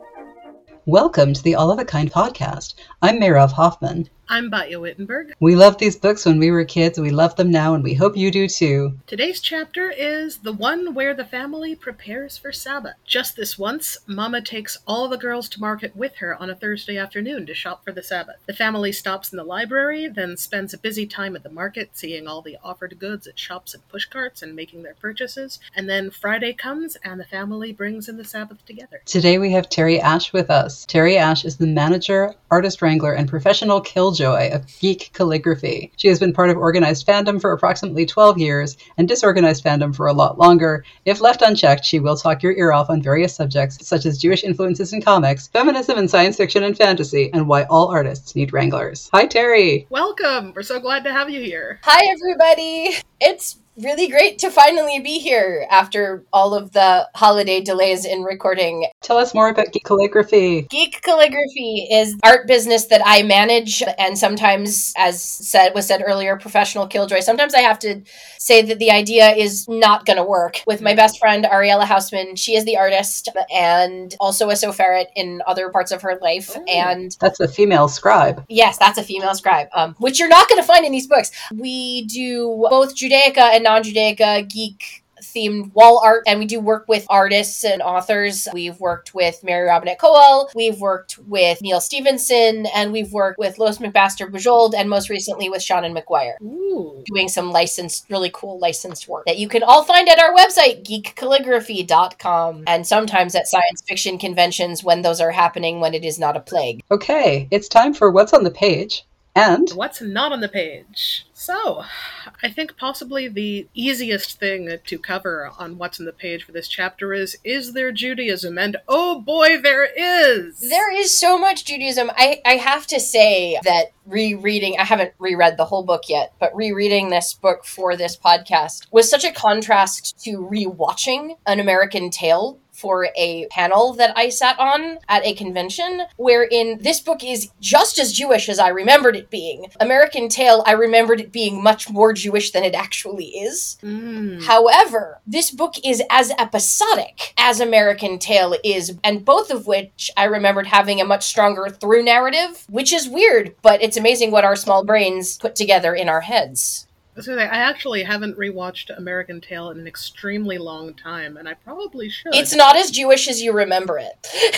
Welcome to the All of a Kind podcast. I'm Mayrav Hoffman. I'm Batya Wittenberg. We loved these books when we were kids. We love them now, and we hope you do too. Today's chapter is the one where the family prepares for Sabbath. Just this once, Mama takes all the girls to market with her on a Thursday afternoon to shop for the Sabbath. The family stops in the library, then spends a busy time at the market, seeing all the offered goods at shops and pushcarts and making their purchases. And then Friday comes, and the family brings in the Sabbath together. Today we have Terry Ashe with us. Terry Ashe is the manager, artist wrangler, and professional killjoy of Geek Calligraphy. She has been part of organized fandom for approximately 12 years and disorganized fandom for a lot longer. If left unchecked, she will talk your ear off on various subjects such as Jewish influences in comics, feminism in science fiction and fantasy, and why all artists need wranglers. Hi, Terry! Welcome! We're so glad to have you here. Hi, everybody! It's really great to finally be here after all of the holiday delays in recording. Tell us more about Geek Calligraphy. Geek Calligraphy is art business that I manage, and sometimes, as was said earlier, professional killjoy. Sometimes I have to say that the idea is not going to work. With my best friend, Ariella Hausman, she is the artist and also a Soferret in other parts of her life. Oh, and that's a female scribe. Yes, that's a female scribe, which you're not going to find in these books. We do both Judaica and non-Judaica geek themed wall art, and we do work with artists and authors. We've worked with Mary Robinette Kowal, we've worked with Neil Stevenson, and we've worked with Lois McMaster Bujold, and most recently with Shannon McGuire. Ooh. Doing some really cool licensed work that you can all find at our website, geekcalligraphy.com, and sometimes at science fiction conventions when those are happening, when it is not a plague. Okay, it's time for What's on the Page. And what's not on the page? So, I think possibly the easiest thing to cover on what's on the page for this chapter is there Judaism? And oh boy, there is! There is so much Judaism. I have to say that rereading, I haven't reread the whole book yet, but rereading this book for this podcast was such a contrast to rewatching An American Tail for a panel that I sat on at a convention, wherein this book is just as Jewish as I remembered it being. American Tail, I remembered it being much more Jewish than it actually is. However, this book is as episodic as American Tail is, and both of which I remembered having a much stronger through narrative, which is weird, but it's amazing what our small brains put together in our heads. I actually haven't rewatched American Tail in an extremely long time, and I probably should. It's not as Jewish as you remember it.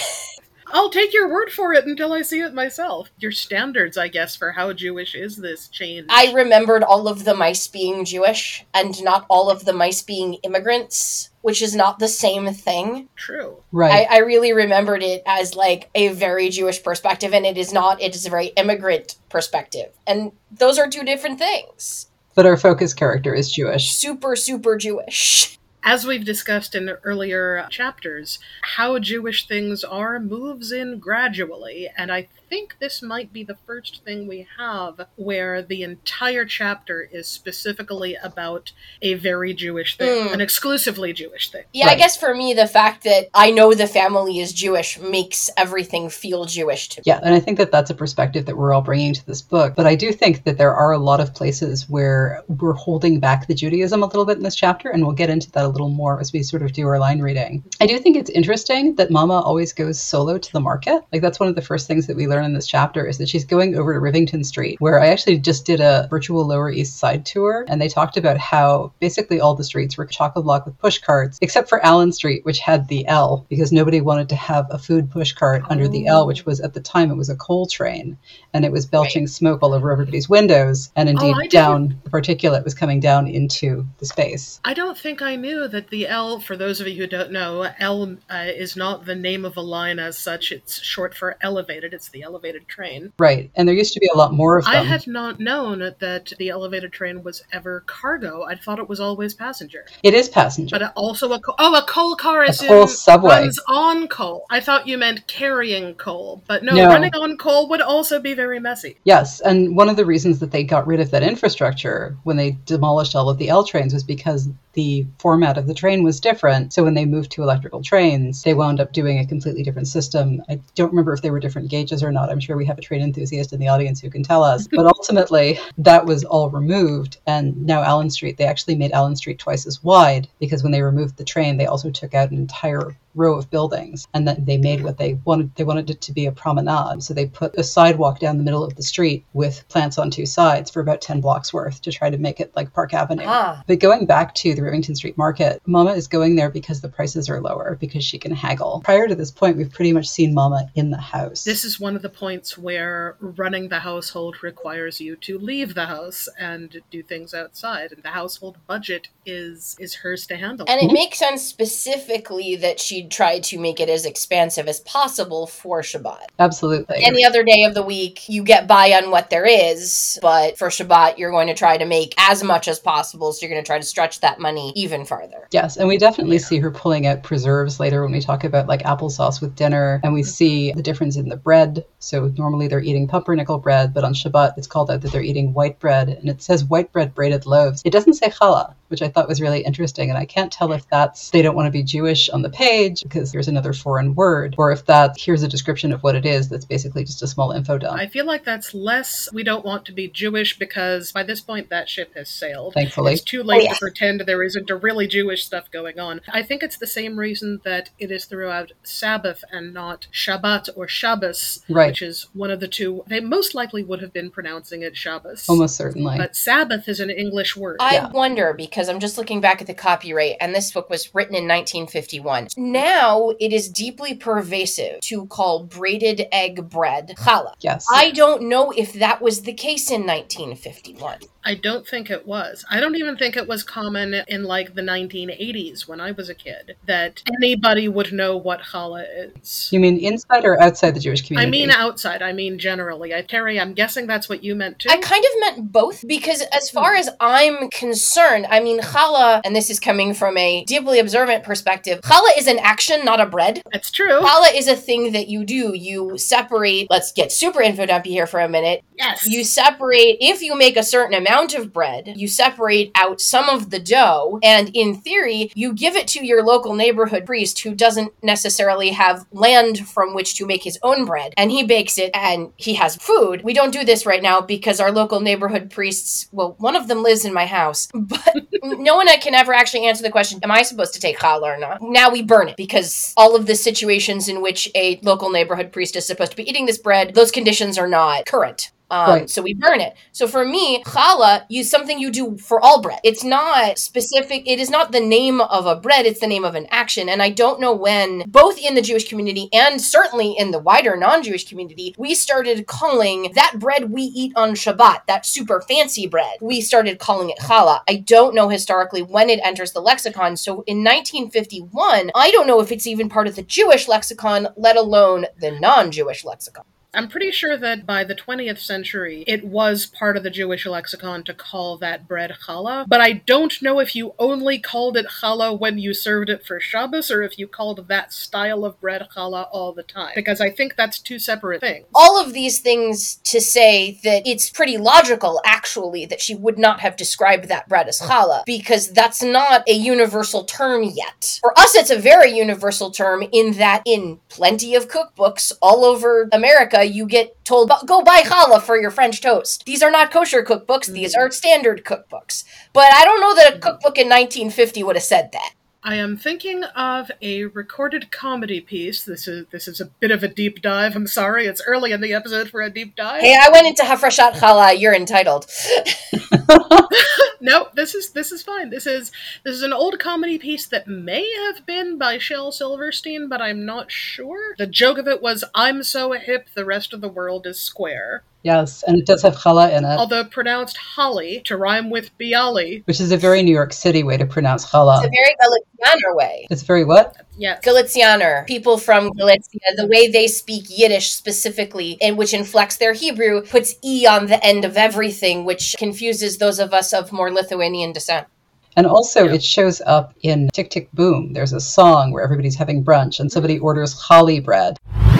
I'll take your word for it until I see it myself. Your standards, I guess, for how Jewish is this change. I remembered all of the mice being Jewish, and not all of the mice being immigrants, which is not the same thing. True. Right. I really remembered it as like a very Jewish perspective, and it is not. It is a very immigrant perspective. And those are two different things. But our focus character is Jewish. Super, super Jewish. As we've discussed in earlier chapters, how Jewish things are moves in gradually, and I think this might be the first thing we have where the entire chapter is specifically about a very Jewish thing, an exclusively Jewish thing. Yeah, right. I guess for me, the fact that I know the family is Jewish makes everything feel Jewish to me. Yeah, and I think that that's a perspective that we're all bringing to this book, but I do think that there are a lot of places where we're holding back the Judaism a little bit in this chapter, and we'll get into that a little more as we sort of do our line reading. I do think it's interesting that Mama always goes solo to the market. Like, that's one of the first things that we learn in this chapter is that she's going over to Rivington Street, where I actually just did a virtual Lower East Side tour, and they talked about how basically all the streets were chock-a-block with push carts, except for Allen Street, which had the L, because nobody wanted to have a food push cart under the L, which was, at the time, it was a coal train, and it was belching smoke all over everybody's windows, and indeed the particulate was coming down into the space. I don't think I knew that the L, for those of you who don't know, L is not the name of a line as such. It's short for elevated. It's the elevated train. Right, and there used to be a lot more of them. I had not known that the elevated train was ever cargo. I thought it was always passenger. It is passenger. But also a coal car is coal subway. Runs on coal. I thought you meant carrying coal, but no, running on coal would also be very messy. Yes, and one of the reasons that they got rid of that infrastructure when they demolished all of the L trains was because the format of the train was different. So when they moved to electrical trains, they wound up doing a completely different system. I don't remember if they were different gauges or not. I'm sure we have a train enthusiast in the audience who can tell us. But ultimately, that was all removed. And now Allen Street, they actually made Allen Street twice as wide because when they removed the train, they also took out an entire row of buildings, and then they made what they wanted. They wanted it to be a promenade, so they put a sidewalk down the middle of the street with plants on two sides for about 10 blocks worth to try to make it like Park Avenue. But going back to the Rivington Street Market, Mama is going there because the prices are lower, because she can haggle. Prior to this point, we've pretty much seen Mama in the house. This is one of the points where running the household requires you to leave the house and do things outside, and the household budget is hers to handle. And it makes sense specifically that she'd try to make it as expansive as possible for Shabbat. Absolutely. Any other day of the week, you get by on what there is, but for Shabbat, you're going to try to make as much as possible, so you're going to try to stretch that money even farther. Yes, and we definitely see her pulling out preserves later when we talk about like applesauce with dinner, and we see the difference in the bread. So normally they're eating pumpernickel bread, but on Shabbat it's called out that they're eating white bread, and it says white bread braided loaves. It doesn't say challah, which I thought was really interesting, and I can't tell if that's they don't want to be Jewish on the page because there's another foreign word, or if that here's a description of what it is that's basically just a small info dump. I feel like that's less we don't want to be Jewish, because by this point that ship has sailed. Thankfully. It's too late to pretend there isn't a really Jewish stuff going on. I think it's the same reason that it is throughout Sabbath and not Shabbat or Shabbos, right, which is one of the two. They most likely would have been pronouncing it Shabbos. Almost certainly. But Sabbath is an English word. I wonder, because I'm just looking back at the copyright, and this book was written in 1951. Now it is deeply pervasive to call braided egg bread challah. Yes. I don't know if that was the case in 1951. I don't think it was. I don't even think it was common in like the 1980s when I was a kid that anybody would know what challah is. You mean inside or outside the Jewish community? I mean outside. I mean generally. Terry, I'm guessing that's what you meant too? I kind of meant both, because as far as I'm concerned, I mean challah, and this is coming from a deeply observant perspective, challah is an action, not a bread. That's true. Challah is a thing that you do. You separate, let's get super info dumpy here for a minute. Yes. You separate, if you make a certain amount of bread, you separate out some of the dough, and in theory, you give it to your local neighborhood priest who doesn't necessarily have land from which to make his own bread, and he bakes it and he has food. We don't do this right now because our local neighborhood priests, well, one of them lives in my house, but no one can ever actually answer the question, am I supposed to take challah or not? Now we burn it, because all of the situations in which a local neighborhood priest is supposed to be eating this bread, those conditions are not current. Right. So we burn it. So for me, challah is something you do for all bread. It's not specific. It is not the name of a bread. It's the name of an action. And I don't know when, both in the Jewish community and certainly in the wider non-Jewish community, we started calling that bread we eat on Shabbat, that super fancy bread, we started calling it challah. I don't know historically when it enters the lexicon. So in 1951, I don't know if it's even part of the Jewish lexicon, let alone the non-Jewish lexicon. I'm pretty sure that by the 20th century, it was part of the Jewish lexicon to call that bread challah, but I don't know if you only called it challah when you served it for Shabbos, or if you called that style of bread challah all the time, because I think that's two separate things. All of these things to say that it's pretty logical, actually, that she would not have described that bread as challah, because that's not a universal term yet. For us, it's a very universal term in that in plenty of cookbooks all over America, you get told, go buy challah for your French toast. These are not kosher cookbooks. These are standard cookbooks. But I don't know that a cookbook in 1950 would have said that. I am thinking of a recorded comedy piece. This is a bit of a deep dive. I'm sorry, it's early in the episode for a deep dive. Hey, I went into Hafrashat Challah. You're entitled. No, this is fine. This is an old comedy piece that may have been by Shel Silverstein, but I'm not sure. The joke of it was, I'm so hip, the rest of the world is square. Yes, and it does have challah in it. Although pronounced holly, to rhyme with bialy. Which is a very New York City way to pronounce challah. It's a very Galicianer way. It's very what? Yes. Galicianer. People from Galicia, the way they speak Yiddish specifically, and which inflects their Hebrew, puts E on the end of everything, which confuses those of us of more Lithuanian descent. And also it shows up in Tick, Tick, Boom. There's a song where everybody's having brunch and somebody orders challah bread.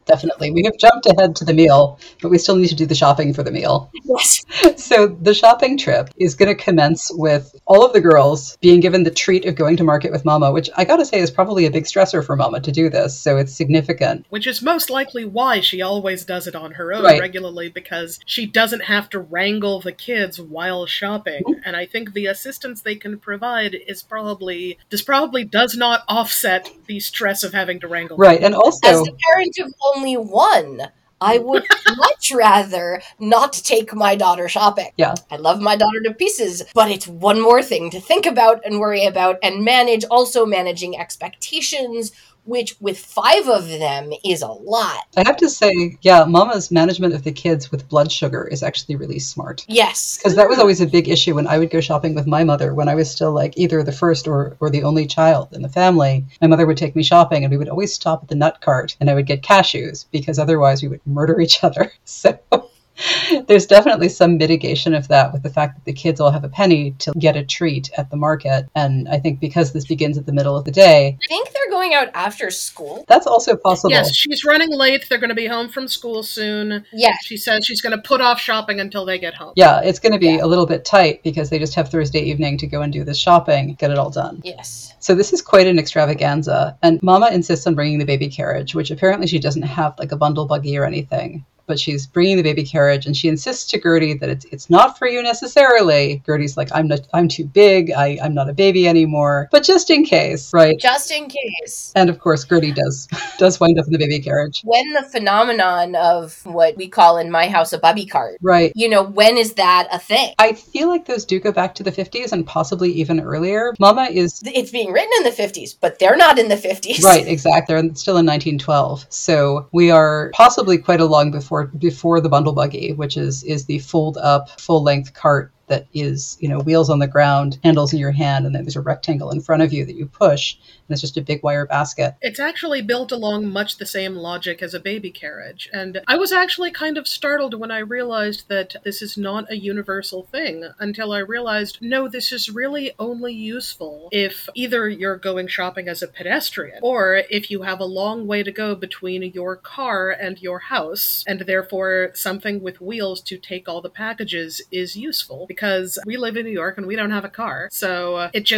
Definitely. We have jumped ahead to the meal, but we still need to do the shopping for the meal. Yes. So the shopping trip is going to commence with all of the girls being given the treat of going to market with Mama, which I got to say is probably a big stressor for Mama to do this. So it's significant. Which is most likely why she always does it on her own regularly, because she doesn't have to wrangle the kids while shopping. Mm-hmm. And I think the assistance they can provide is probably does not offset the stress of having to wrangle. Right. And also, as the parent of only one, I would much rather not take my daughter shopping. Yeah. I love my daughter to pieces, but it's one more thing to think about and worry about and manage. Also managing expectations, which with 5 of them is a lot. I have to say, yeah, Mama's management of the kids with blood sugar is actually really smart. Yes. Because that was always a big issue when I would go shopping with my mother when I was still like either the first or the only child in the family. My mother would take me shopping and we would always stop at the nut cart and I would get cashews because otherwise we would murder each other. So there's definitely some mitigation of that with the fact that the kids all have a penny to get a treat at the market. And I think because this begins at the middle of the day. I think they're going out after school. That's also possible. Yes, she's running late. They're going to be home from school soon. Yeah. She says she's going to put off shopping until they get home. Yeah, it's going to be a little bit tight because they just have Thursday evening to go and do this shopping, get it all done. Yes. So this is quite an extravaganza. And Mama insists on bringing the baby carriage, which apparently she doesn't have like a bundle buggy or anything. But she's bringing the baby carriage, and she insists to Gertie that it's not for you necessarily. Gertie's like, I'm too big. I'm not a baby anymore. But just in case, right? Just in case. And of course, Gertie does wind up in the baby carriage. When the phenomenon of what we call in my house a bubby cart, right? When is that a thing? I feel like those do go back to the 50s and possibly even earlier. Mama is... It's being written in the 50s, but they're not in the 50s. Right, exactly. They're still in 1912. So we are possibly quite a long before the bundle buggy, which is the fold up full length cart that is, wheels on the ground, handles in your hand, and then there's a rectangle in front of you that you push, and it's just a big wire basket. It's actually built along much the same logic as a baby carriage, and I was actually kind of startled when I realized that this is not a universal thing, until I realized, no, this is really only useful if either you're going shopping as a pedestrian, or if you have a long way to go between your car and your house, and therefore something with wheels to take all the packages is useful. Because we live in New York and we don't have a car. So it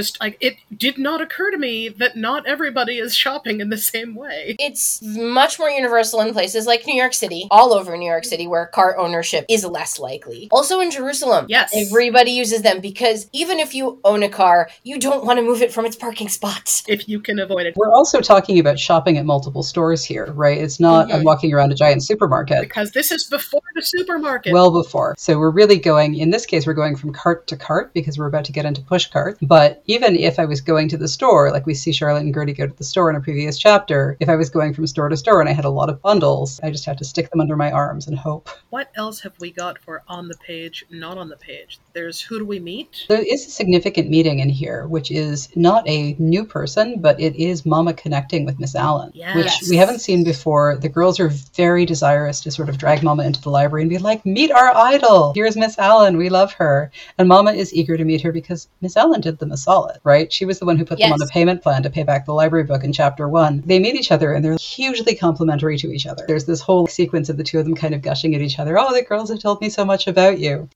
did not occur to me that not everybody is shopping in the same way. It's much more universal in places like New York City, all over New York City, where car ownership is less likely. Also in Jerusalem. Yes. Everybody uses them because even if you own a car, you don't want to move it from its parking spots. If you can avoid it. We're also talking about shopping at multiple stores here, right? It's not I'm walking around a giant supermarket. Because this is before the supermarket. Well before. So we're really in this case, we're going from cart to cart because we're about to get into push cart. But even if I was going to the store, like we see Charlotte and Gertie go to the store in a previous chapter, if I was going from store to store and I had a lot of bundles, I just had to stick them under my arms and hope. What else have we got for on the page, not on the page? There's Who Do We Meet? There is a significant meeting in here, which is not a new person, but it is Mama connecting with Miss Allen, which we haven't seen before. The girls are very desirous to sort of drag Mama into the library and be like, meet our idol. Here's Miss Allen. We love her. And Mama is eager to meet her because Miss Allen did them a solid, right? She was the one who put them on a payment plan to pay back the library book in chapter 1. They meet each other and they're hugely complimentary to each other. There's this whole sequence of the two of them kind of gushing at each other. Oh, the girls have told me so much about you.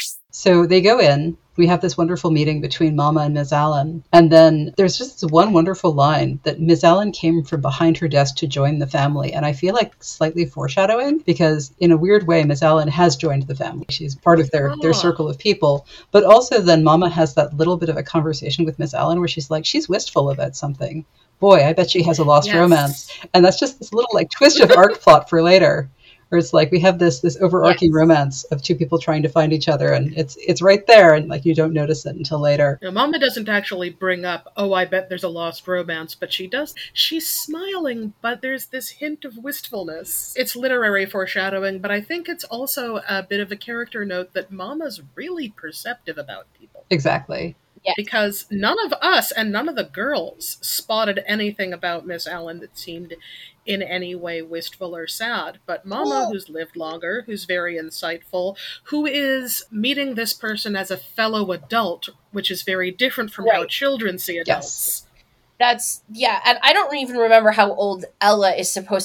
So they go in. We have this wonderful meeting between Mama and Miss Allen. And then there's just this one wonderful line that Miss Allen came from behind her desk to join the family. And I feel like slightly foreshadowing because in a weird way, Miss Allen has joined the family. She's part of their circle of people. But also then Mama has that little bit of a conversation with Miss Allen where she's like, she's wistful about something. Boy, I bet she has a lost romance. And that's just this little twist of arc plot for later. Where it's like we have this overarching romance of two people trying to find each other, and it's right there, and you don't notice it until later. Now, Mama doesn't actually bring up, oh, I bet there's a lost romance, but she does. She's smiling, but there's this hint of wistfulness. It's literary foreshadowing, but I think it's also a bit of a character note that Mama's really perceptive about people. Exactly. Yes. Because none of us and none of the girls spotted anything about Miss Allen that seemed in any way wistful or sad. But Mama, who's lived longer, who's very insightful, who is meeting this person as a fellow adult, which is very different from how children see adults. And I don't even remember how old Ella is supposed to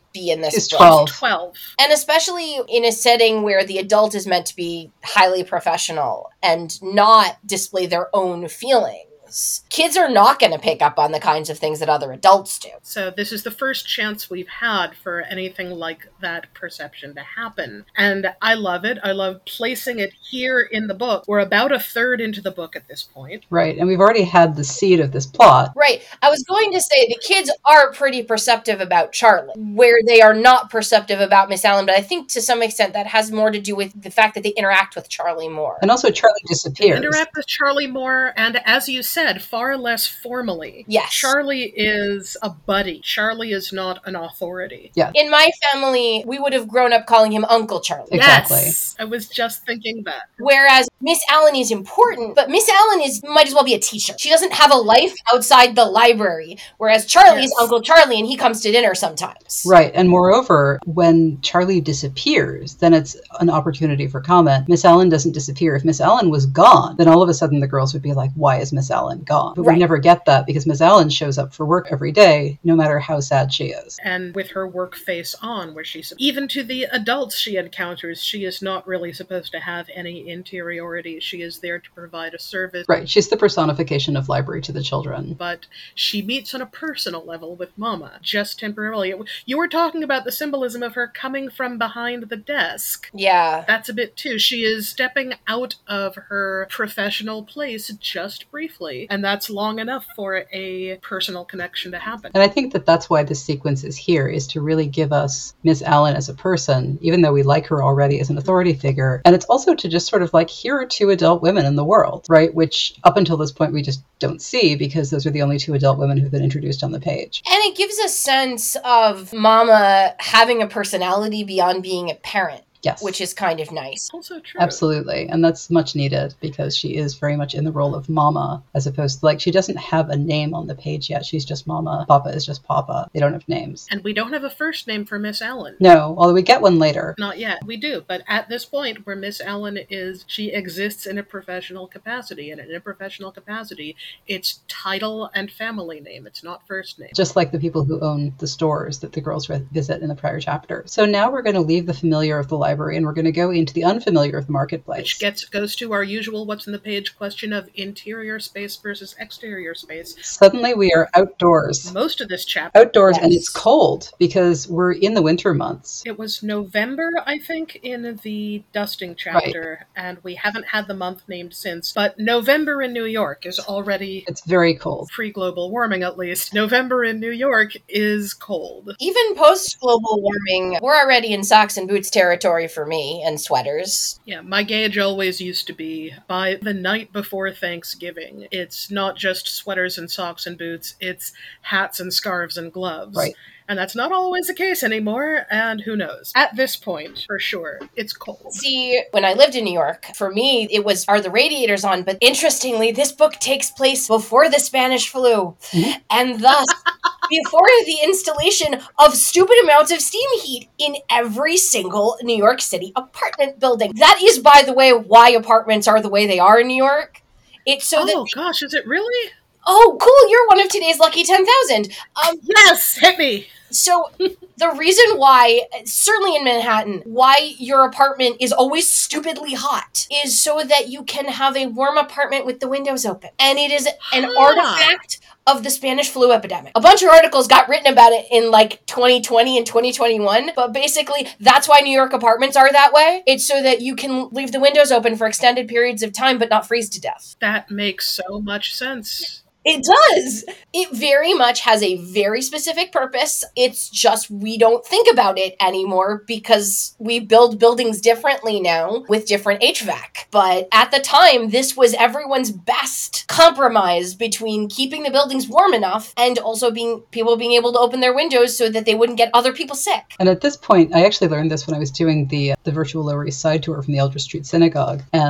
be in this She's book. 12. 12. And especially in a setting where the adult is meant to be highly professional and not display their own feelings. Kids are not going to pick up on the kinds of things that other adults do. So this is the first chance we've had for anything like that perception to happen. And I love it. I love placing it here in the book. We're about a third into the book at this point. Right. And we've already had the seed of this plot. Right. I was going to say the kids are pretty perceptive about Charlie, where they are not perceptive about Miss Allen. But I think to some extent that has more to do with the fact that they interact with Charlie more. And also Charlie disappears. Interact with Charlie more, and as you said, far less formally. Yes. Charlie is a buddy. Charlie is not an authority. Yeah. In my family, we would have grown up calling him Uncle Charlie. Exactly. Yes, I was just thinking that. Whereas Miss Allen is important, but Miss Allen might as well be a teacher. She doesn't have a life outside the library, whereas Charlie is Uncle Charlie and he comes to dinner sometimes. Right. And moreover, when Charlie disappears, then it's an opportunity for comment. Miss Allen doesn't disappear. If Miss Allen was gone, then all of a sudden the girls would be like, why is Miss Allen gone? But we never get that because Miss Allen shows up for work every day, no matter how sad she is. And with her work face on, where she's, even to the adults she encounters, she is not really supposed to have any interiority. She is there to provide a service. Right. She's the personification of library to the children. But she meets on a personal level with Mama, just temporarily. You were talking about the symbolism of her coming from behind the desk. Yeah. That's a bit too. She is stepping out of her professional place just briefly, and that's long enough for a personal connection to happen. And I think that that's why this sequence is here, is to really give us Miss Allen as a person, even though we like her already as an authority figure. And it's also to just sort of like, here are two adult women in the world, right? Which up until this point we just don't see because those are the only two adult women who've been introduced on the page. And it gives a sense of Mama having a personality beyond being a parent. Yes. Which is kind of nice. Also true. Absolutely. And that's much needed because she is very much in the role of Mama, as opposed to, like, she doesn't have a name on the page yet. She's just Mama. Papa is just Papa. They don't have names. And we don't have a first name for Miss Allen. No, although we get one later. Not yet. We do. But at this point where Miss Allen is, she exists in a professional capacity. And in a professional capacity, it's title and family name. It's not first name. Just like the people who own the stores that the girls visit in the prior chapter. So now we're going to leave the familiar of the library and we're going to go into the unfamiliar of the marketplace. Which goes to our usual what's in the page question of interior space versus exterior space. Suddenly we are outdoors. Most of this chapter. Outdoors, and it's cold because we're in the winter months. It was November, I think, in the dusting chapter, and we haven't had the month named since. But November in New York is already... It's very cold. Pre-global warming, at least. November in New York is cold. Even post-global warming, we're already in socks and boots territory for me, and sweaters. Yeah, my gauge always used to be by the night before Thanksgiving. It's not just sweaters and socks and boots, it's hats and scarves and gloves. Right. And that's not always the case anymore, and who knows. At this point, for sure, it's cold. See, when I lived in New York, for me, it was, are the radiators on? But interestingly, this book takes place before the Spanish flu, and thus before the installation of stupid amounts of steam heat in every single New York City apartment building. That is, by the way, why apartments are the way they are in New York. It's so that... Oh, gosh, is it really? Oh, cool, you're one of today's lucky 10,000. Yes, hit me! So, the reason why, certainly in Manhattan, why your apartment is always stupidly hot is so that you can have a warm apartment with the windows open. And it is an artifact of the Spanish flu epidemic. A bunch of articles got written about it in like 2020 and 2021, but basically that's why New York apartments are that way. It's so that you can leave the windows open for extended periods of time but not freeze to death. That makes so much sense. It does. It very much has a very specific purpose. It's just we don't think about it anymore because we build buildings differently now with different HVAC. But at the time, this was everyone's best compromise between keeping the buildings warm enough and also people being able to open their windows so that they wouldn't get other people sick. And at this point, I actually learned this when I was doing the virtual Lower East Side tour from the Eldridge Street Synagogue. And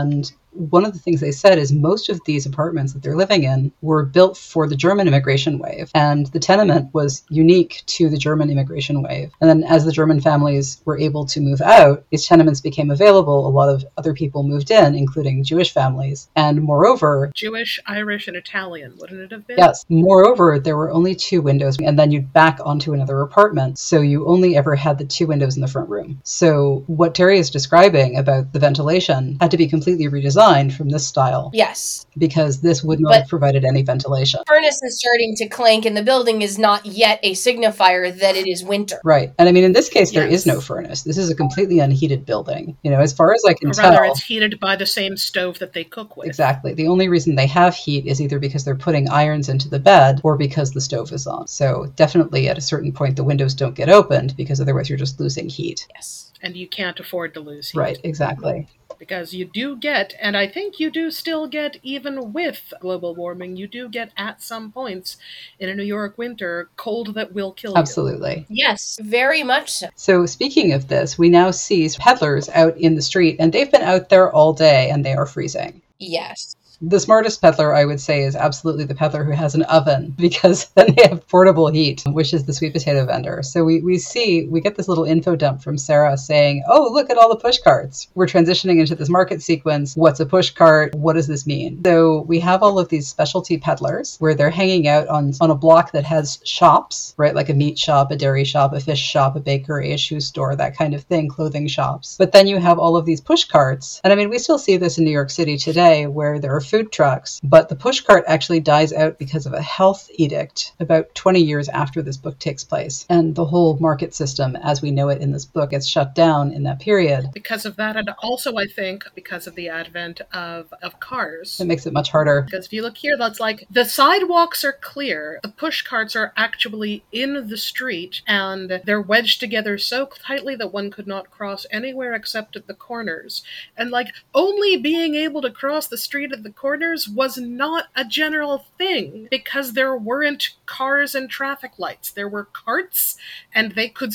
one of the things they said is most of these apartments that they're living in were built for the German immigration wave. And the tenement was unique to the German immigration wave. And then as the German families were able to move out, these tenements became available. A lot of other people moved in, including Jewish families. And moreover, Jewish, Irish, and Italian, wouldn't it have been? Yes. Moreover, there were only 2 windows, and then you'd back onto another apartment. So you only ever had the 2 windows in the front room. So what Terry is describing about the ventilation had to be completely redesigned from this style. Yes. Because this would not have provided any ventilation. Furnace is starting to clank in the building is not yet a signifier that it is winter. Right. And I mean, in this case, there is no furnace. This is a completely unheated building. You know, as far as I can tell. Or rather, it's heated by the same stove that they cook with. Exactly. The only reason they have heat is either because they're putting irons into the bed or because the stove is on. So definitely at a certain point, the windows don't get opened because otherwise you're just losing heat. Yes. And you can't afford to lose heat. Right, exactly. Because you do get, and I think you do still get, even with global warming, you do get at some points in a New York winter, cold that will kill you. Absolutely. Yes, very much so. So speaking of this, we now see peddlers out in the street, and they've been out there all day, and they are freezing. Yes. The smartest peddler, I would say, is absolutely the peddler who has an oven, because then they have portable heat, which is the sweet potato vendor. So we get this little info dump from Sarah saying, oh, look at all the push carts. We're transitioning into this market sequence. What's a push cart? What does this mean? So we have all of these specialty peddlers where they're hanging out on a block that has shops, right? Like a meat shop, a dairy shop, a fish shop, a bakery, a shoe store, that kind of thing, clothing shops. But then you have all of these push carts. And I mean, we still see this in New York City today where there are food trucks, but the push cart actually dies out because of a health edict about 20 years after this book takes place. And the whole market system, as we know it in this book, gets shut down in that period. Because of that, and also I think because of the advent of cars. It makes it much harder. Because if you look here, that's like, the sidewalks are clear, the push carts are actually in the street, and they're wedged together so tightly that one could not cross anywhere except at the corners. And like, only being able to cross the street at the corners was not a general thing, because there weren't cars and traffic lights. There were carts, and they could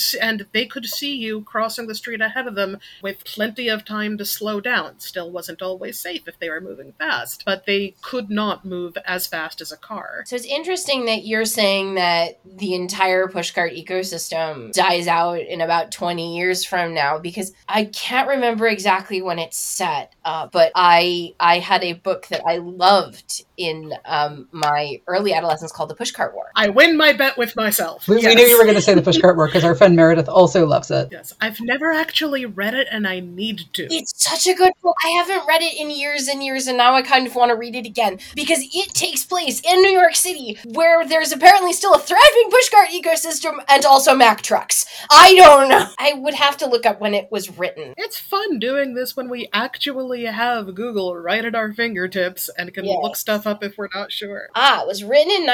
see you crossing the street ahead of them with plenty of time to slow down. Still wasn't always safe if they were moving fast, but they could not move as fast as a car. So it's interesting that you're saying that the entire pushcart ecosystem dies out in about 20 years from now, because I can't remember exactly when it's set, but I had a book that I loved in my early adolescence called The Pushcart War. I win my bet with myself. We knew you were going to say The Pushcart War because our friend Meredith also loves it. Yes, I've never actually read it, and I need to. It's such a good book. I haven't read it in years and years, and now I kind of want to read it again, because it takes place in New York City, where there's apparently still a thriving pushcart ecosystem and also Mack trucks. I don't know. I would have to look up when it was written. It's fun doing this when we actually have Google right at our fingertips and can look stuff up if we're not sure. It was written in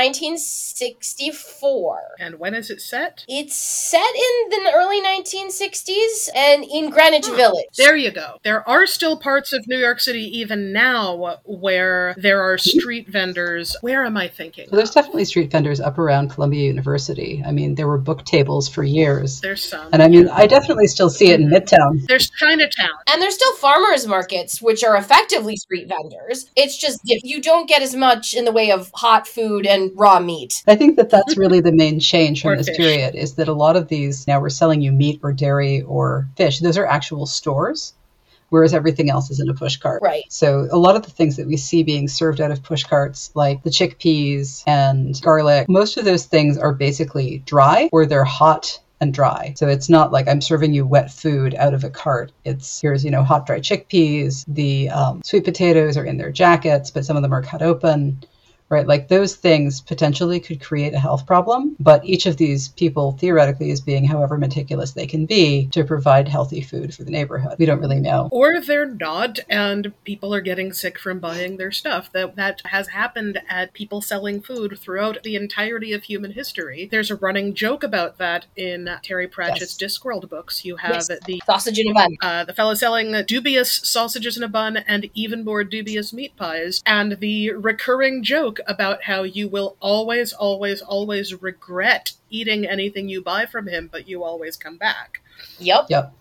1964. And when is it set? It's set in the early 1960s and in Greenwich Village. There you go. There are still parts of New York City even now where there are street vendors. Where am I thinking? Well, there's definitely street vendors up around Columbia University. I mean, there were book tables for years. There's some. And I mean, I definitely still see it in Midtown. There's Chinatown. And there's still farmers markets, which are effectively street vendors. It's just you don't get as much in the way of hot food and raw meat. I think that that's really the main change from Or this fish. period, is that a lot of these now we're selling you meat or dairy or fish. Those are actual stores, whereas everything else is in a push cart. Right. So a lot of the things that we see being served out of push carts, like the chickpeas and garlic, most of those things are basically dry or they're hot and dry. So it's not like I'm serving you wet food out of a cart. It's here's, hot, dry chickpeas. The sweet potatoes are in their jackets, but some of them are cut open. Right, like those things potentially could create a health problem, but each of these people theoretically is being however meticulous they can be to provide healthy food for the neighborhood. We don't really know. Or they're not, and people are getting sick from buying their stuff. That has happened at people selling food throughout the entirety of human history. There's a running joke about that in Terry Pratchett's Discworld books. You have the sausage in a bun. The fellow selling dubious sausages in a bun and even more dubious meat pies, and the recurring joke about how you will always, always, always regret eating anything you buy from him, but you always come back. Yep.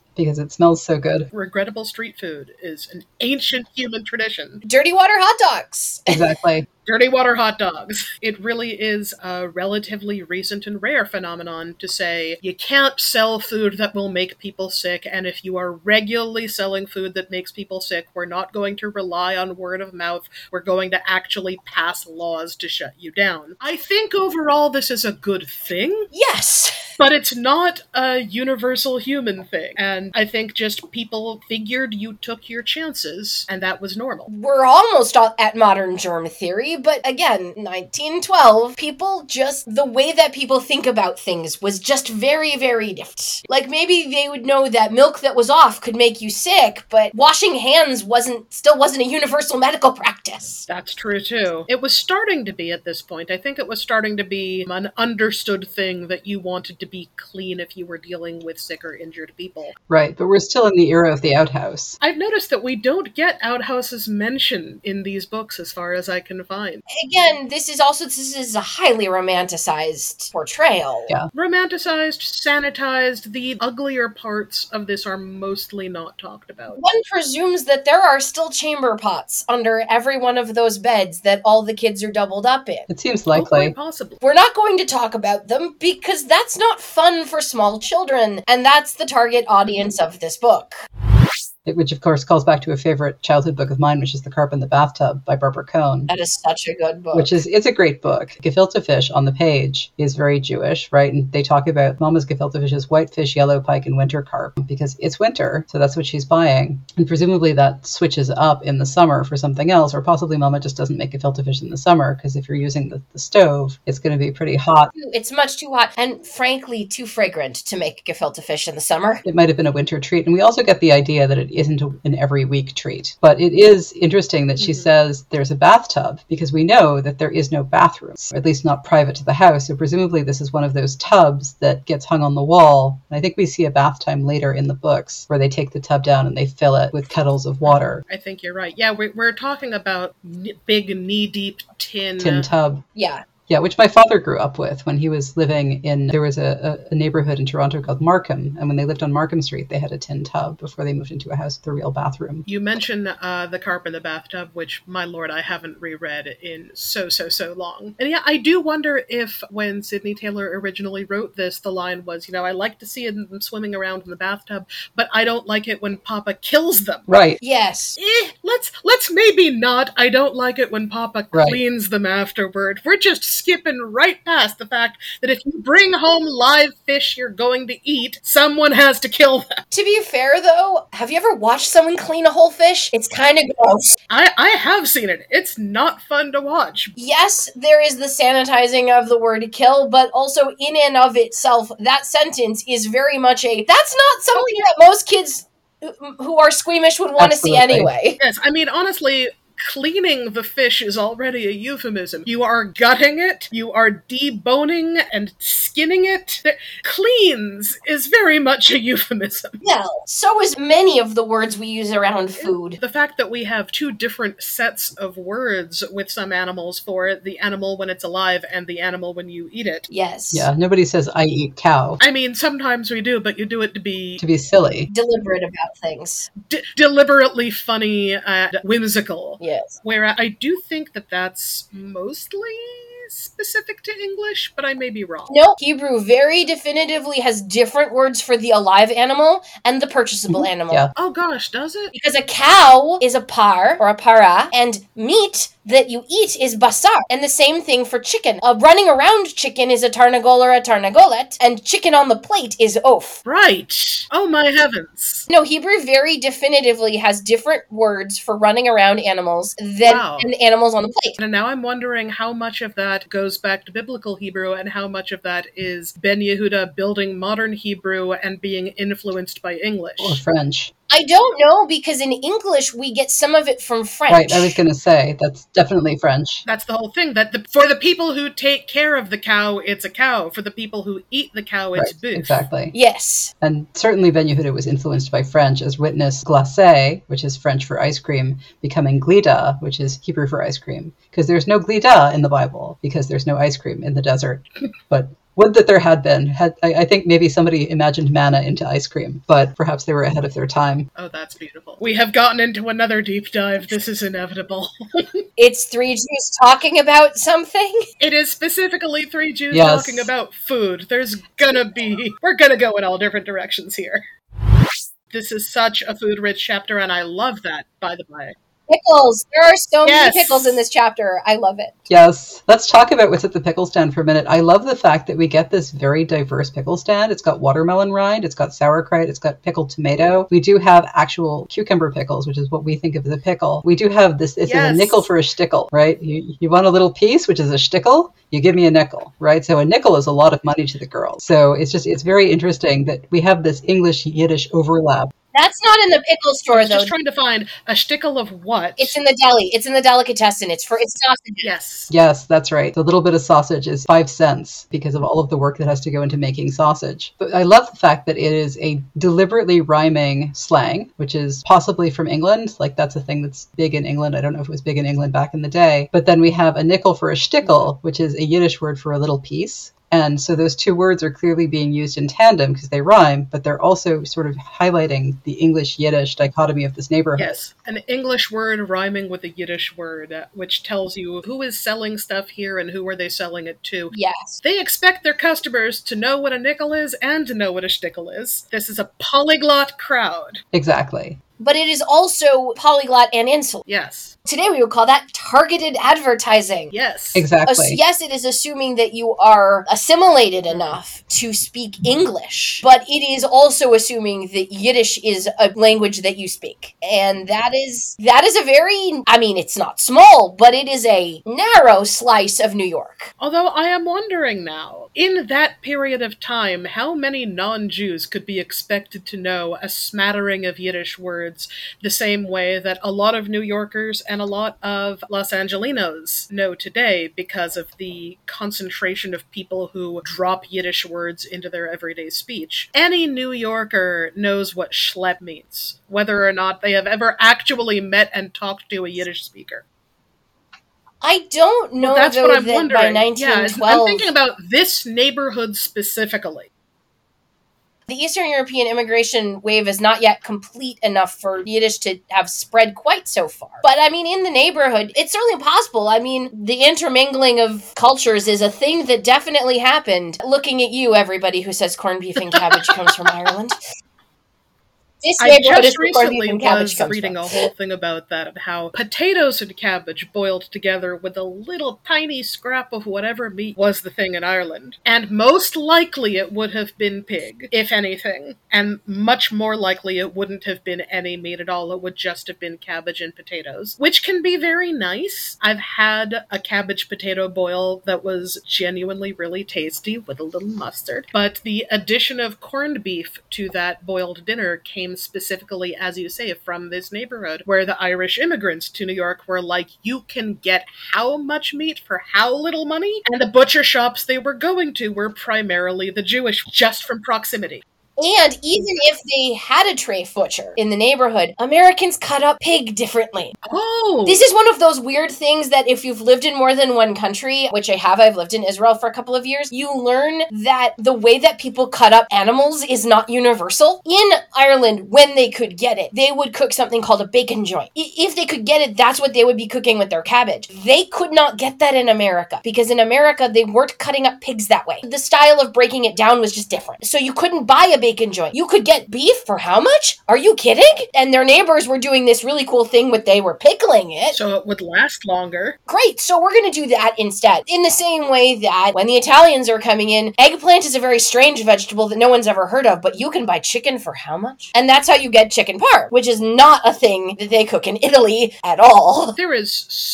because it smells so good. Regrettable street food is an ancient human tradition. Dirty water hot dogs. Exactly. Dirty water hot dogs. It really is a relatively recent and rare phenomenon to say you can't sell food that will make people sick, and if you are regularly selling food that makes people sick, we're not going to rely on word of mouth. We're going to actually pass laws to shut you down. I think overall this is a good thing. Yes. But it's not a universal human thing. And I think just people figured you took your chances, and that was normal. We're almost at modern germ theory, but again, 1912, people just, the way that people think about things was just very, very different. Like, maybe they would know that milk that was off could make you sick, but washing hands still wasn't a universal medical practice. That's true, too. It was starting to be at this point. I think it was starting to be an understood thing that you wanted to be clean if you were dealing with sick or injured people. Right, but we're still in the era of the outhouse. I've noticed that we don't get outhouses mentioned in these books as far as I can find. Again, this is a highly romanticized portrayal. Yeah. Romanticized, sanitized, the uglier parts of this are mostly not talked about. One presumes that there are still chamber pots under every one of those beds that all the kids are doubled up in. It seems Oh, likely. quite possibly. We're not going to talk about them because that's not fun for small children, and that's the target audience of this book. Which, of course, calls back to a favorite childhood book of mine, which is The Carp in the Bathtub by Barbara Cohn. That is such a good book. It's a great book. Gefilte fish on the page is very Jewish, right? And they talk about Mama's gefilte fish is white fish, yellow pike, and winter carp because it's winter, so that's what she's buying. And presumably that switches up in the summer for something else, or possibly Mama just doesn't make gefilte fish in the summer because if you're using the stove, it's going to be pretty hot. It's much too hot and, frankly, too fragrant to make gefilte fish in the summer. It might have been a winter treat. And we also get the idea that it isn't an every week treat. But it is interesting that she says there's a bathtub because we know that there is no bathroom, or at least not private to the house. So presumably this is one of those tubs that gets hung on the wall. And I think we see a bath time later in the books where they take the tub down and they fill it with kettles of water. I think you're right. Yeah, we're talking about big knee-deep tin tub. Yeah. Yeah, which my father grew up with when he was living in, there was a neighborhood in Toronto called Markham, and when they lived on Markham Street, they had a tin tub before they moved into a house with a real bathroom. You mentioned The Carp in the Bathtub, which, my lord, I haven't reread in so long. And yeah, I do wonder if when Sydney Taylor originally wrote this, the line was, I like to see them swimming around in the bathtub, but I don't like it when Papa kills them. Right. Yes. Let's maybe not. I don't like it when Papa cleans them afterward. We're just skipping right past the fact that if you bring home live fish you're going to eat, someone has to kill them. To be fair, though, have you ever watched someone clean a whole fish? It's kind of gross. I have seen it. It's not fun to watch. Yes, there is the sanitizing of the word kill, but also in and of itself, that sentence is very much that's not something that most kids who are squeamish would want to see anyway. Yes, I mean, honestly, cleaning the fish is already a euphemism. You are gutting it, you are deboning and skinning it. Cleans is very much a euphemism. Well, so is many of the words we use around food. The fact that we have two different sets of words with some animals for the animal when it's alive and the animal when you eat it. Yes. Yeah, nobody says, I eat cow. I mean, sometimes we do, but you do it to be silly. Deliberate about things. Deliberately funny and whimsical. Yes. Where I do think that that's mostly specific to English, but I may be wrong. No, Hebrew very definitively has different words for the alive animal and the purchasable animal. Yeah. Oh gosh, does it? Because a cow is a par, or a para, and meat that you eat is basar. And the same thing for chicken. A running around chicken is a tarnagol or a tarnagolet, and chicken on the plate is oaf. Right. Oh my heavens. No, Hebrew very definitively has different words for running around animals than animals on the plate. And now I'm wondering how much of that goes back to biblical Hebrew and how much of that is Ben Yehuda building modern Hebrew and being influenced by English. Or French. I don't know, because in English we get some of it from French. Right, I was going to say, that's definitely French. That's the whole thing, that for the people who take care of the cow, it's a cow. For the people who eat the cow, it's right, boeuf. Exactly. Yes. And certainly Ben Yehuda was influenced by French, as witness glacé, which is French for ice cream, becoming glida, which is Hebrew for ice cream. Because there's no glida in the Bible, because there's no ice cream in the desert. But Would that there had been. I think maybe somebody imagined manna into ice cream, but perhaps they were ahead of their time. Oh, that's beautiful. We have gotten into another deep dive. This is inevitable. It's three Jews talking about something. It is specifically three Jews Yes. talking about food. We're gonna go in all different directions here. This is such a food-rich chapter, and I love that, by the way. Pickles. There are so Yes. many pickles in this chapter. I love it. Yes. Let's talk about what's at the pickle stand for a minute. I love the fact that we get this very diverse pickle stand. It's got watermelon rind, it's got sauerkraut, it's got pickled tomato. We do have actual cucumber pickles, which is what we think of as a pickle. We do have this, it's Yes. a nickel for a shtickle, right? You want a little piece, which is a shtickle, you give me a nickel, right? So a nickel is a lot of money to the girls. So it's very interesting that we have this English-Yiddish overlap. That's not in the pickle store, I was though. just trying to find a shtickle of what? It's in the deli. It's in the delicatessen. It's sausages. Yes. Yes, that's right. The little bit of sausage is 5 cents because of all of the work that has to go into making sausage. But I love the fact that it is a deliberately rhyming slang, which is possibly from England. Like, that's a thing that's big in England. I don't know if it was big in England back in the day. But then we have a nickel for a shtickle, which is a Yiddish word for a little piece. And so those two words are clearly being used in tandem because they rhyme, but they're also sort of highlighting the English-Yiddish dichotomy of this neighborhood. Yes, an English word rhyming with a Yiddish word, which tells you who is selling stuff here and who are they selling it to. Yes. They expect their customers to know what a nickel is and to know what a shtickle is. This is a polyglot crowd. Exactly. But it is also polyglot and insular. Yes. Today we would call that targeted advertising. Yes. Exactly. Yes, it is assuming that you are assimilated enough to speak English, but it is also assuming that Yiddish is a language that you speak. And that is a very, I mean, it's not small, but it is a narrow slice of New York. Although I am wondering now, in that period of time, how many non-Jews could be expected to know a smattering of Yiddish words the same way that a lot of New Yorkers and a lot of Los Angelinos know today because of the concentration of people who drop Yiddish words into their everyday speech. Any New Yorker knows what schlep means, whether or not they have ever actually met and talked to a Yiddish speaker. I don't know, That's though, what I'm that wondering. by 1912... I'm thinking about this neighborhood specifically. The Eastern European immigration wave is not yet complete enough for Yiddish to have spread quite so far. But, I mean, in the neighborhood, it's certainly possible. I mean, the intermingling of cultures is a thing that definitely happened. Looking at you, everybody who says corned beef and cabbage comes from Ireland. This I neighborhood just is where corned beef recently and cabbage was comes reading from. a whole thing about that, of how potatoes and cabbage boiled together with a little tiny scrap of whatever meat was the thing in Ireland. And most likely it would have been pig, if anything. And much more likely it wouldn't have been any meat at all. It would just have been cabbage and potatoes, which can be very nice. I've had a cabbage potato boil that was genuinely really tasty with a little mustard. But the addition of corned beef to that boiled dinner came specifically, as you say, from this neighborhood where the Irish immigrants to New York were like, you can get how much meat for how little money? And the butcher shops they were going to were primarily the Jewish, just from proximity. And even if they had a treif butcher in the neighborhood, Americans cut up pig differently. Oh! This is one of those weird things that if you've lived in more than one country, which I have, I've lived in Israel for a couple of years, you learn that the way that people cut up animals is not universal. In Ireland, when they could get it, they would cook something called a bacon joint. If they could get it, that's what they would be cooking with their cabbage. They could not get that in America, because in America, they weren't cutting up pigs that way. The style of breaking it down was just different. So you couldn't buy a bacon joint. You could get beef for how much? Are you kidding? And their neighbors were doing this really cool thing where they were pickling it. So it would last longer. Great, so we're going to do that instead. In the same way that when the Italians are coming in, eggplant is a very strange vegetable that no one's ever heard of, but you can buy chicken for how much? And that's how you get chicken parm, which is not a thing that they cook in Italy at all. There is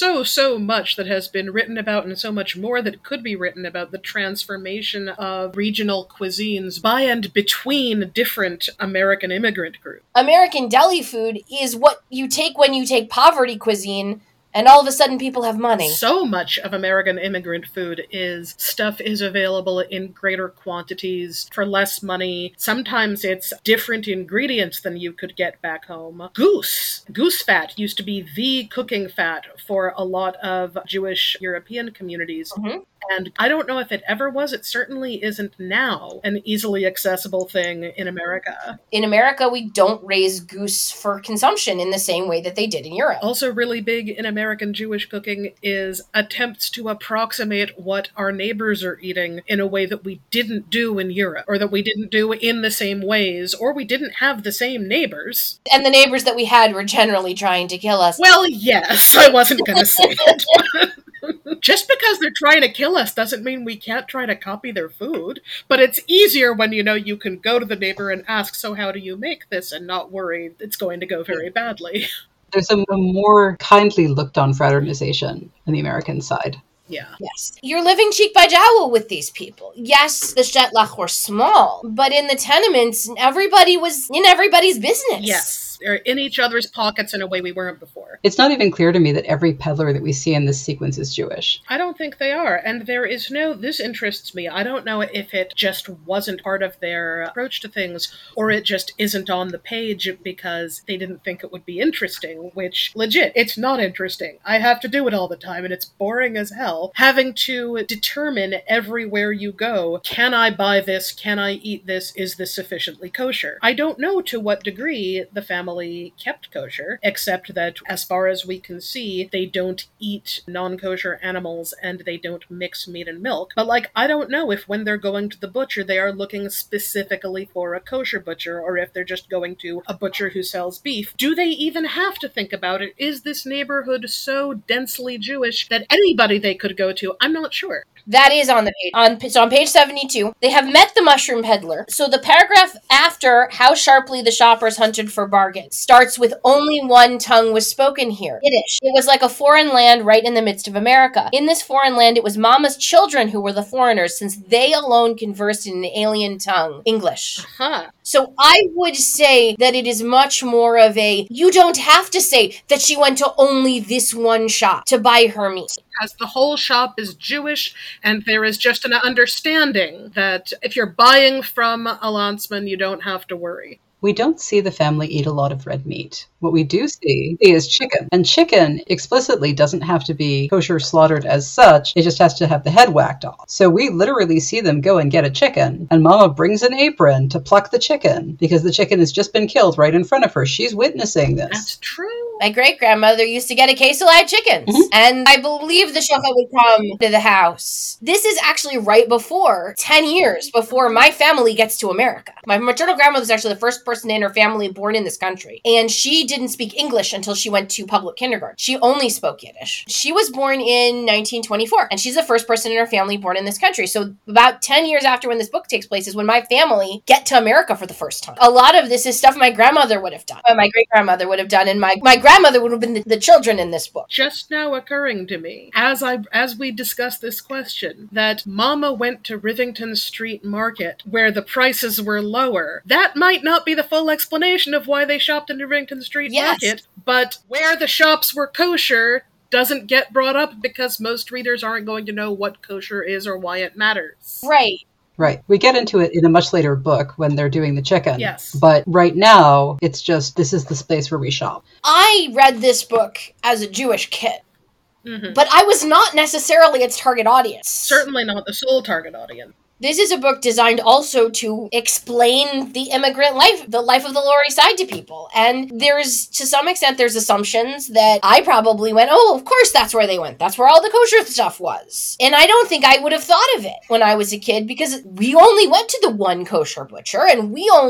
so much that has been written about, and so much more that could be written about the transformation of regional cuisines by and between different American immigrant groups. American deli food is what you take when you take poverty cuisine, and all of a sudden people have money. So much of American immigrant food is stuff is available in greater quantities for less money. Sometimes it's different ingredients than you could get back home. Goose fat used to be the cooking fat for a lot of Jewish European communities. Mm-hmm. And I don't know if it ever was. It certainly isn't now an easily accessible thing in America. In America, we don't raise goose for consumption in the same way that they did in Europe. Also really big in American Jewish cooking is attempts to approximate what our neighbors are eating in a way that we didn't do in Europe, or that we didn't do in the same ways, or we didn't have the same neighbors. And the neighbors that we had were generally trying to kill us. Well, yes, I wasn't going to say it. Just because they're trying to kill us doesn't mean we can't try to copy their food. But it's easier when you can go to the neighbor and ask, so how do you make this, and not worry it's going to go very badly. There's a more kindly looked on fraternization on the American side. Yeah. Yes. You're living cheek by jowl with these people. Yes, the Shetlach were small, but in the tenements, everybody was in everybody's business. Yes. They're in each other's pockets in a way we weren't before. It's not even clear to me that every peddler that we see in this sequence is Jewish. I don't think they are. And this interests me. I don't know if it just wasn't part of their approach to things, or it just isn't on the page because they didn't think it would be interesting, which, legit, it's not interesting. I have to do it all the time, and it's boring as hell. Having to determine everywhere you go, can I buy this? Can I eat this? Is this sufficiently kosher? I don't know to what degree the family kept kosher, except that as far as we can see, they don't eat non-kosher animals and they don't mix meat and milk. But I don't know if when they're going to the butcher, they are looking specifically for a kosher butcher, or if they're just going to a butcher who sells beef. Do they even have to think about it? Is this neighborhood so densely Jewish that anybody they could go to? I'm not sure. That is on the page. On page 72, they have met the mushroom peddler. So the paragraph after how sharply the shoppers hunted for bargains starts with only one tongue was spoken here, Yiddish. It was like a foreign land right in the midst of America. In this foreign land, it was Mama's children who were the foreigners, since they alone conversed in an alien tongue, English. Uh-huh. So I would say that it is much more of you don't have to say that she went to only this one shop to buy her meat. Because the whole shop is Jewish, and there is just an understanding that if you're buying from a Landsman, you don't have to worry. We don't see the family eat a lot of red meat. What we do see is chicken. And chicken explicitly doesn't have to be kosher slaughtered as such. It just has to have the head whacked off. So we literally see them go and get a chicken. And Mama brings an apron to pluck the chicken because the chicken has just been killed right in front of her. She's witnessing this. That's true. My great-grandmother used to get a case of live chickens. Mm-hmm. And I believe the shofet would come to the house. This is actually right before, 10 years before my family gets to America. My maternal grandmother was actually the first person in her family born in this country. And she didn't speak English until she went to public kindergarten. She only spoke Yiddish. She was born in 1924, and she's the first person in her family born in this country. So about 10 years after when this book takes place is when my family get to America for the first time. A lot of this is stuff my grandmother would have done, my great-grandmother would have done, and my grandmother would have been the children in this book. Just now occurring to me, as we discuss this question, that Mama went to Rivington Street Market where the prices were lower. That might not be the full explanation of why they shopped in Rivington Street Market, but where the shops were kosher doesn't get brought up because most readers aren't going to know what kosher is or why it matters. Right. Right. We get into it in a much later book when they're doing the chicken. Yes. But right now, it's just, this is the space where we shop. I read this book as a Jewish kid. Mm-hmm. But I was not necessarily its target audience. Certainly not the sole target audience. This is a book designed also to explain the immigrant life, the life of the Lower East Side to people. And to some extent, there's assumptions that I probably went, oh, of course that's where they went. That's where all the kosher stuff was. And I don't think I would have thought of it when I was a kid because we only went to the one kosher butcher and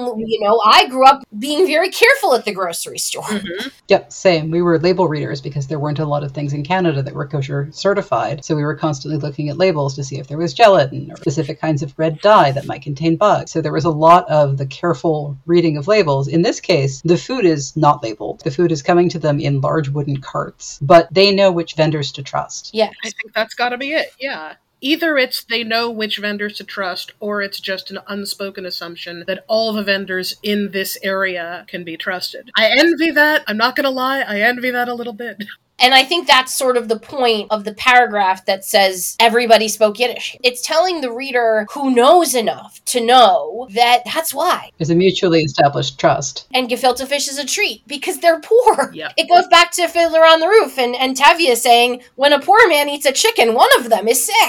I grew up being very careful at the grocery store. Mm-hmm. Yep, same. We were label readers because there weren't a lot of things in Canada that were kosher certified. So we were constantly looking at labels to see if there was gelatin or specific kinds of red dye that might contain bugs. So there was a lot of the careful reading of labels. In this case, the food is not labeled. The food is coming to them in large wooden carts, but they know which vendors to trust. Yeah. I think that's got to be it. Yeah. Either it's they know which vendors to trust, or it's just an unspoken assumption that all the vendors in this area can be trusted. I envy that. I'm not going to lie. I envy that a little bit. And I think that's sort of the point of the paragraph that says everybody spoke Yiddish. It's telling the reader who knows enough to know that that's why. There's a mutually established trust. And gefilte fish is a treat because they're poor. Yep. It goes back to Fiddler on the Roof and Tevye saying, when a poor man eats a chicken, one of them is sick.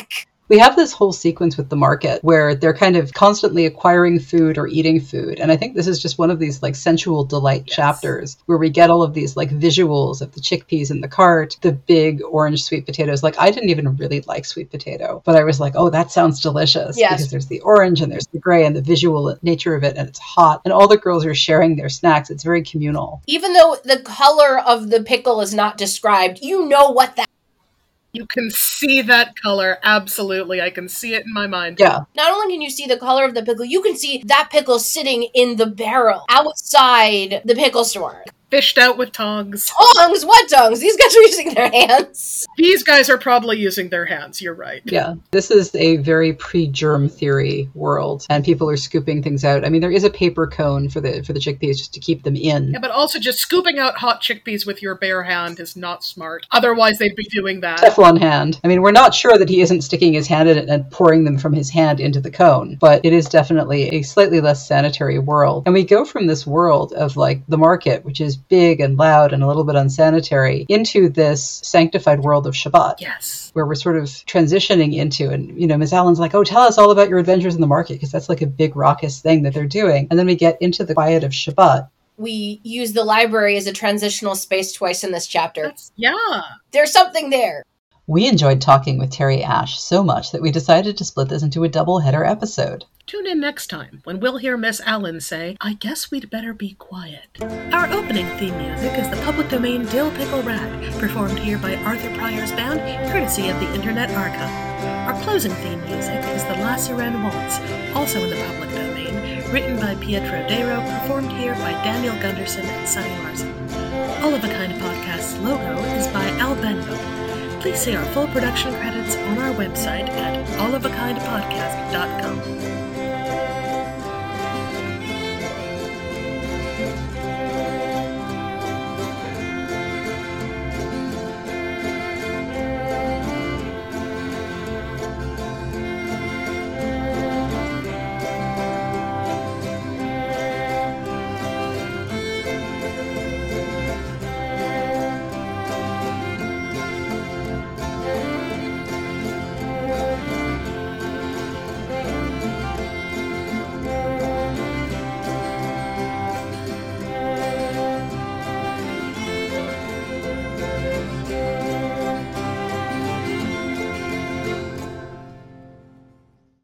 We have this whole sequence with the market where they're kind of constantly acquiring food or eating food. And I think this is just one of these like sensual delight chapters where we get all of these like visuals of the chickpeas in the cart, the big orange sweet potatoes. Like I didn't even really like sweet potato, but I was like, oh, that sounds delicious. Yes. Because there's the orange and there's the gray and the visual nature of it, and it's hot. And all the girls are sharing their snacks. It's very communal. Even though the color of the pickle is not described, you know what that. You can see that color. Absolutely. I can see it in my mind. Yeah. Not only can you see the color of the pickle, you can see that pickle sitting in the barrel outside the pickle store. Fished out with tongs. Tongs? What tongs? These guys are using their hands. These guys are probably using their hands. You're right. Yeah. This is a very pre-germ theory world, and people are scooping things out. I mean, there is a paper cone for the chickpeas just to keep them in. Yeah, but also just scooping out hot chickpeas with your bare hand is not smart. Otherwise, they'd be doing that. Teflon hand. I mean, we're not sure that he isn't sticking his hand in it and pouring them from his hand into the cone, but it is definitely a slightly less sanitary world. And we go from this world of like the market, which is big and loud and a little bit unsanitary, into this sanctified world of Shabbat. Yes. Where we're sort of transitioning into, and, you know, Ms. Allen's like, oh, tell us all about your adventures in the market, because that's like a big raucous thing that they're doing. And then we get into the quiet of Shabbat. We use the library as a transitional space twice in this chapter. Yeah. There's something there. We enjoyed talking with Terry Ashe so much that we decided to split this into a double-header episode. Tune in next time when we'll hear Miss Allen say, I guess we'd better be quiet. Our opening theme music is the public domain Dill Pickle Rag, performed here by Arthur Pryor's band, courtesy of the Internet Archive. Our closing theme music is the La Sirène Waltz, also in the public domain, written by Pietro Dero, performed here by Daniel Gunderson and Sonny Larson. All of a Kind Podcast's logo is by Al Benbow. Please see our full production credits on our website at allofakindpodcast.com.